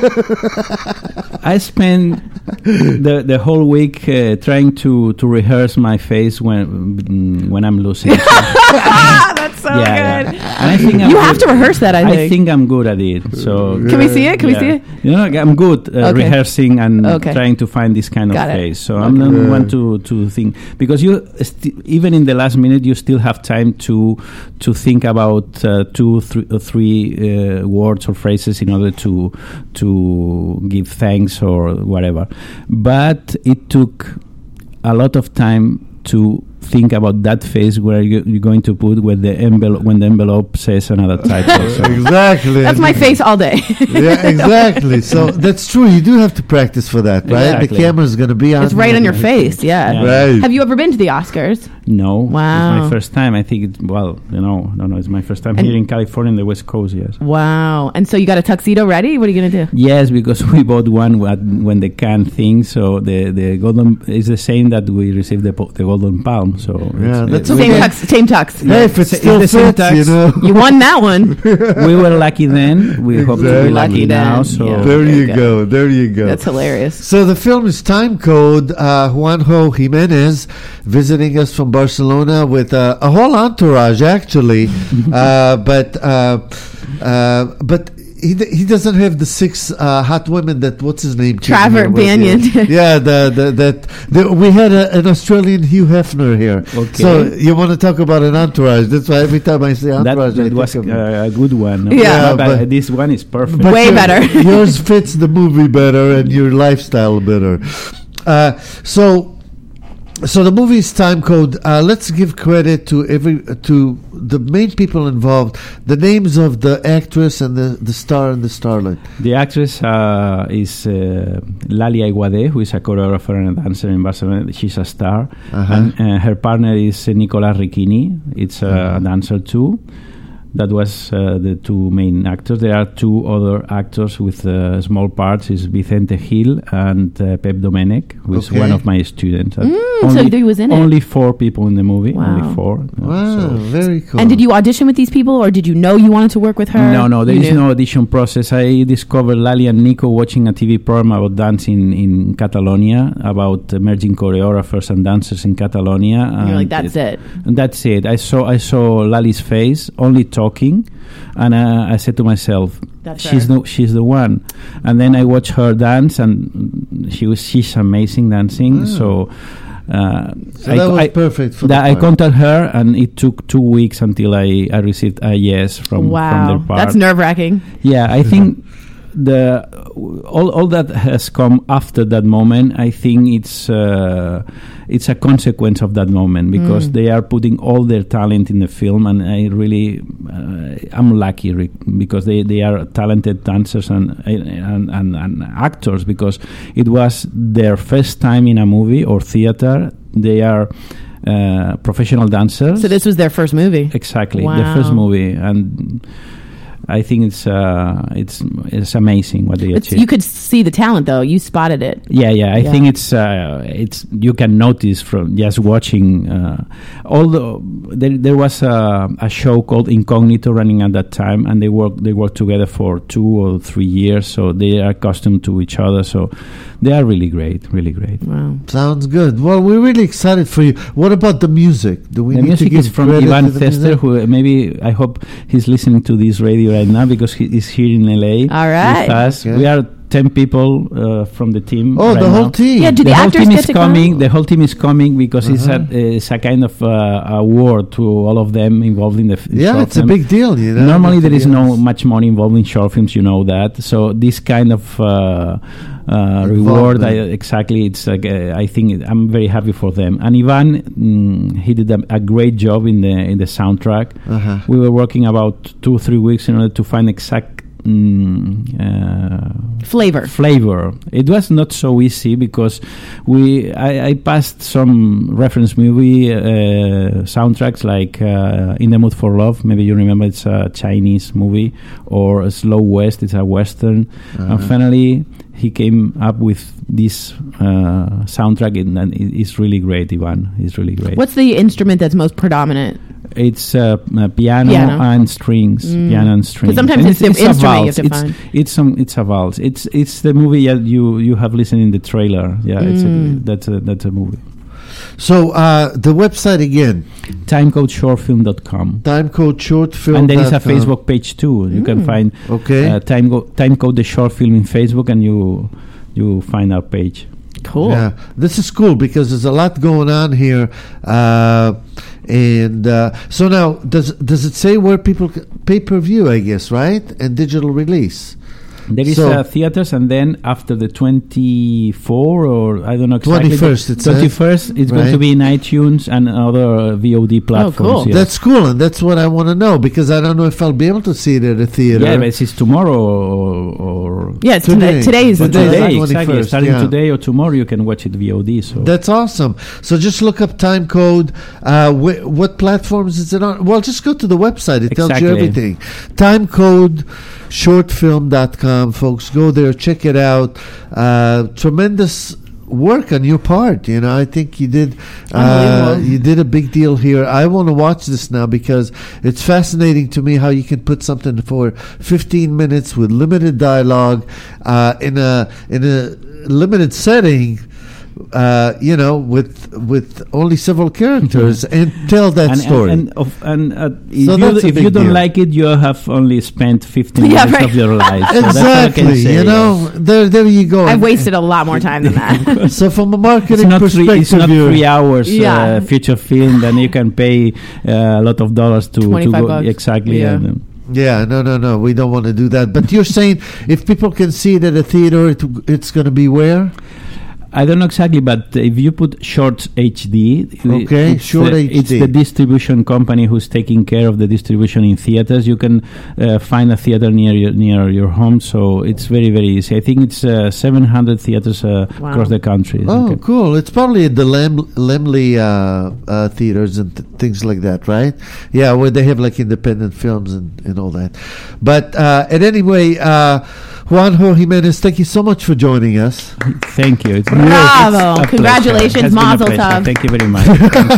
I spent the the whole week uh, trying to, to rehearse my face when mm, when I'm losing. So, That's so yeah, good. yeah. And I think I'm You good- have to rehearse that. I think. I think I'm good at it. So Can we see it? Can we yeah. see it? You know, I'm good uh, Okay. rehearsing and Okay. trying to find this kind Got of it. face. So I'm not Okay. one to to think because you st- even in the last minute you still have time to to think about uh, two, three, uh, three uh, words or phrases in order to to give thanks or whatever. But it took a lot of time to think about that phase where you, you're going to put when the envelope when the envelope says another title. So. Exactly. That's my face all day. Yeah, exactly. So that's true. You do have to practice for that, right? Exactly. The camera's going to be on. It's right on your face. Yeah. Yeah. Right. Have you ever been to the Oscars? No, Wow. it's my first time. I think it. Well, you know, no, no, it's my first time And- here in California, in the West Coast. Yes. Wow. And so you got a tuxedo ready? What are you gonna do? Yes, because we bought one when, when the Cannes thing. So the the golden is the same that we received the po- the Golden Palm. long. So Yeah, it's, that's it- Same okay. tux. Same tux. Hey, if it It's- still it's the same fits, you tax. know. You won that one. we were lucky then. We hope to Exactly. be lucky Lucky now. then, So yeah. There you Okay. go. There you go. That's hilarious. So the film is Time Code. Uh, Juanjo Jimenez visiting us from Barcelona with uh, a whole entourage, actually, uh, but uh, uh, but. He, d- he doesn't have the six uh, hot women that what's his name came Trevor here with, Banyan. yeah, yeah the, the, that the, we had a, an Australian Hugh Hefner here. Okay. So you want to talk about an entourage? That's why every time I say that, entourage, I that was think of uh, a good one. Yeah. Yeah, but, but- this one is perfect. But Way your- better. yours fits the movie better and your lifestyle better. Uh, so, so the movie is Time Code. Uh, let's give credit to every to the main people involved. The names of the actress and the, the star and the starlet. The actress uh, is uh, Lali Aiguade, who is a choreographer and a dancer in Barcelona. She's a star. Uh-huh. And uh, her partner is uh, Nicolas Ricchini. It's uh, a dancer too. That was uh, the two main actors. There are two other actors with uh, small parts. Is Vicente Gil and uh, Pep Domenech, who is Okay. one of my students. Uh, Mm, so he was in it. only four people in the movie. Wow. Only four. Uh, Wow, so- very cool. And did you audition with these people, or did you know you wanted to work with her? No, no, there You is knew. no audition process. I discovered Lali and Nico watching a T V program about dancing in Catalonia, about emerging choreographers and dancers in Catalonia. And you're like, and that's it. And that's it. I saw I saw Lali's face, only talking, and uh, I said to myself, That's she's her. the she's the one. And then I watched her dance, and she was she's amazing dancing. Ah. So. Uh, So I, that was I, perfect for that the I part. contacted her, and it took two weeks until I, I received a yes from, from Wow, their part. that's nerve wracking. Yeah, I think the all all that has come after that moment. I think it's uh, it's a consequence of that moment because Mm. they are putting all their talent in the film, and I really uh, I'm lucky re- because they, they are talented dancers and, and and and actors because it was their first time in a movie or theater. They are uh, professional dancers. So this was their first movie. Exactly, Wow. the first movie, and I think it's uh, it's it's amazing what they It's, achieved. you could see the talent, though. You spotted it. yeah, yeah, I Yeah. think it's uh, it's you can notice from just watching. Uh, although there there was a, a show called Incognito running at that time, and they work they worked together for two or three years, so they are accustomed to each other. So they are really great, really great. Wow. Sounds good. Well, we're really excited for you. What about the music? Do we The need to music give is from credit Ivan to the Thester, music? who uh, maybe I hope he's listening to this radio right now because he is here in L A. All right. with us. Okay. We are ten people uh, from the team. Oh, right the now. whole team. Yeah, do the whole actors team get is to coming. come? The whole team is coming because it's Uh-huh. a it's a kind of uh, award to all of them involved in the f- Yeah, short it's a film. big deal. You know, Normally to there be is no honest. much money involved in short films, you know that. So this kind of uh, uh, reward, I, Involvement. exactly. It's like, uh, I think it, I'm very happy for them. And Ivan, mm, he did a, a great job in the in the soundtrack. Uh-huh. We were working about two or three weeks in order to find exact. Mm, uh, Flavor. flavor. It was not so easy because we I, I passed some reference movie uh, soundtracks like uh, In the Mood for Love. Maybe you remember it's a Chinese movie, or Slow West. It's a western. Uh-huh. And finally, he came up with this uh, soundtrack, and, and it- it's really great. Ivan, it's really great. What's the instrument that's most predominant? It's uh, uh, piano, Piano. and strings. Mm. Piano and strings. sometimes And it's the a instrument you have valse. to it's, find. It's some. It's a valse. It's it's the movie that you you have listened in the trailer. Yeah, it's a, Mm. that's a that's a movie. So uh, the website again, timecode short film dot com. Timecode Short Film. And there is a dot com. Facebook page too. You can Mm. find Okay. uh, Timecode Timecode the short film in Facebook, and you you find our page. Cool. Yeah, this is cool because there's a lot going on here, uh, and uh, so now does does it say where people c- pay per view? I guess right, and digital release. There is So- uh, theaters, and then after the twenty-four or I don't know exactly, twenty-first, it says. twenty-first, it's going to Right. be in iTunes and other uh, V O D platforms. cool. yes. That's cool, and that's what I want to know because I don't know if I'll be able to see it at a theater. Yeah, but it's tomorrow or, or Yeah, it's Today. today. Today is the Today. day. today, twenty-first, exactly. Starting yeah. today or tomorrow, you can watch it V O D. So That's awesome. So just look up Time Code. Uh, wh- what platforms is it on? Well, just go to the website. It tells you Exactly. everything. Timecode short film dot com, folks. Go there, check it out. Uh, tremendous work on your part. You know, I think you did. Uh, Unbelievable. you did a big deal here. I want to watch this now because it's fascinating to me how you can put something for fifteen minutes with limited dialogue uh, in a in a limited setting. Uh, you know, with with only several characters and tell that and, story. And, and, of, and uh, if, So that's a you, if big you don't deal. like it, you have only spent fifteen Yeah, minutes right. of your life. So that's all I can Exactly. say, You know, there there you go. I've wasted a lot more time than that. So from a It's marketing not, three, perspective, it's not you're- three hours Yeah. uh, feature film. Then you can pay uh, a lot of dollars to, to twenty-five go bucks. exactly. Yeah. And, um, Yeah, no, no, no. We don't want to do that. But you're saying if people can see it at a theater, it, it's going to be where? I don't know exactly, but if you put Shorts H D, Okay, it's, Short uh, H D. it's the distribution company who's taking care of the distribution in theaters. You can uh, find a theater near your, near your home, so it's very, very easy. I think it's uh, seven hundred theaters uh, Wow. across the country. Oh, Okay. cool. It's probably at the Lem- Lemley uh, uh, theaters and th- things like that, right? Yeah, where they have like independent films and, and all that. But uh, at any way, uh, Juanjo Jimenez, thank you so much for joining us. Thank you. It's Bravo. it's a pleasure. Congratulations. It has been a Mazel pleasure. tov. Thank you very much.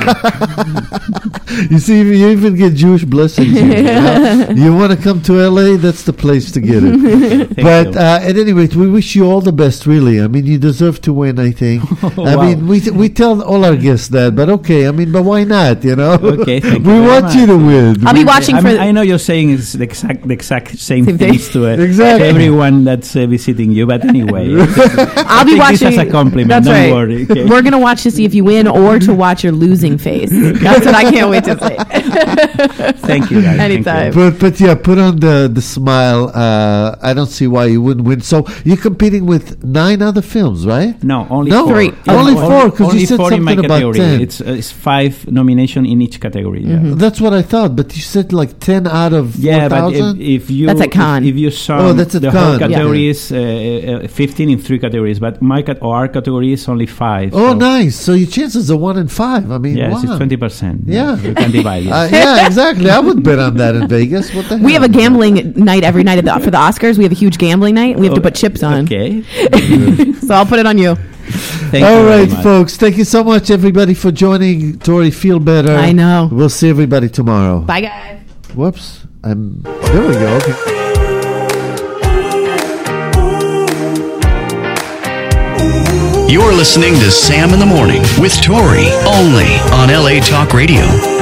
Thank you. You see, you even get Jewish blessings here. You, know? You want to come to L A? That's the place to get it. Thank But you. uh, at any rate, we wish you all the best, really. I mean, you deserve to win, I think. I Wow. mean, we we tell all our guests that, but okay, I mean, but why not, you know? Okay, thank we you very want much. you to win. I'll be watching I, for. mean, I know you're saying it's the exact, the exact same, Same thing. things to uh, Exactly. everyone that's uh, visiting you, but anyway. I'll be take watching. this as a compliment. That's Don't right. worry. Okay? We're gonna watch to see if you win or to watch your losing face. That's what I can't wait to see. Thank you, guys. Thank you. Anytime. But but yeah, put on the the smile. Uh, I don't see why you wouldn't win. So you're competing with nine other films, right? No, only No, four. Three. only four, 'cause you only said four in my something about category. ten. It's, uh, it's five nomination in each category. Yeah, Mm-hmm. That's what I thought. But you said like ten out of yeah four but thousand. if, if you That's at Cannes. if, if you sum Oh, that's at the Cannes. whole Yeah. category is uh, uh, fifteen in three categories, but my cat or our category is only five. Oh, so nice. So your chances are one in five. I mean, Yes, wow. it's twenty percent. Yeah. you can divide it. Uh, yeah, exactly. I would bet on that in Vegas. What the hell? We have a gambling night every night at the, for the Oscars. We have a huge gambling night. We have to put chips on. Okay. So I'll put it on you. Thank All you very right, much. folks. Thank you so much, everybody, for joining. Tori, feel better. I know. We'll see everybody tomorrow. Bye, guys. Whoops. I'm. There we go. Okay. You're listening to Sam in the Morning with Tori, only on L A Talk Radio.